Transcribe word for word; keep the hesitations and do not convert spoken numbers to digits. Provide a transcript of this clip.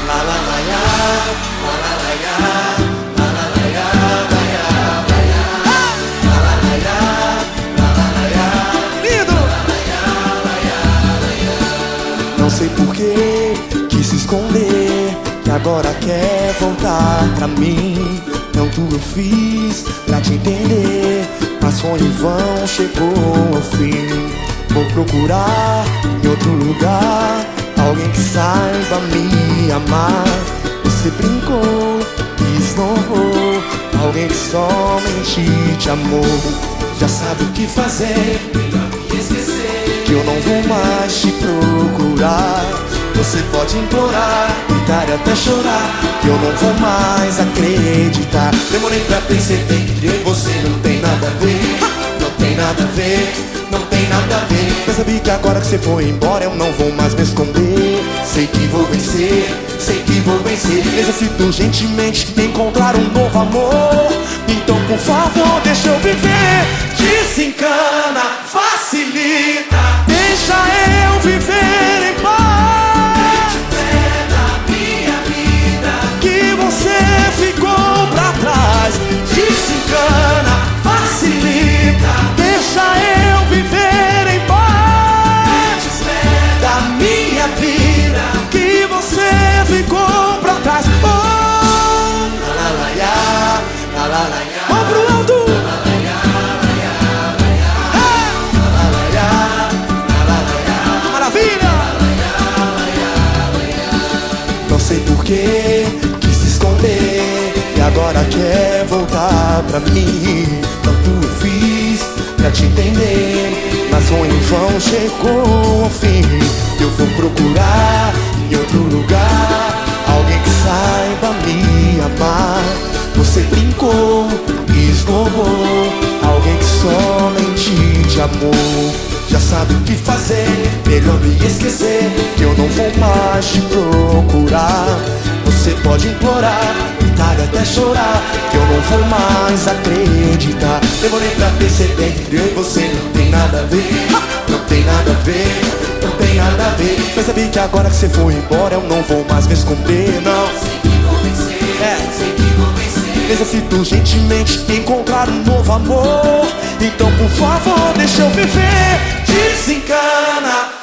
Não sei por que quis se esconder, que agora quer voltar pra mim. Tanto eu fiz pra te entender, mas foi em vão, chegou ao fim. Vou procurar em outro lugar alguém que saiba me amar. Você brincou e esnobou alguém que somente te amou. Já sabe o que fazer, me esquecer, que eu não vou mais te procurar. Você pode implorar, gritar e até chorar, que eu não vou mais acreditar. Demorei pra perceber que eu e você não tem nada a ver. Não tem nada a ver, não tem nada a ver. Percebi que agora que você foi embora eu não vou mais me esconder. Sei que vou vencer, sei que vou vencer. Necessito gentilmente encontrar um novo amor. Então por favor deixa eu viver. Desencana, facilita, deixa eu viver em paz. Desencana, facilita, deixa eu viver em paz. Da minha vida que você ficou pra trás. Oh, la la ya, la la la ya. Vamos pro alto. Maravilha. Não sei por que quis se esconder e agora quer voltar pra mim. Tanto eu fiz pra te entender, mas foi em vão, chegou ao fim. Eu vou procurar em outro lugar alguém que saiba me amar. Você brincou e esnobou alguém que somente te amou. Já sabe o que fazer, melhor me esquecer, que eu não vou mais te procurar. Você pode implorar, gritar e até chorar, que eu não vou mais acreditar. Demorei pra perceber que eu e você não tem nada a ver. Não tem nada a ver, não tem nada a ver. Percebi que agora que você foi embora eu não vou mais me esconder, não. Sei que vou vencer, é. sei que vou vencer. Necessito gentilmente encontrar um novo amor. Então por favor deixa eu viver. Desencana,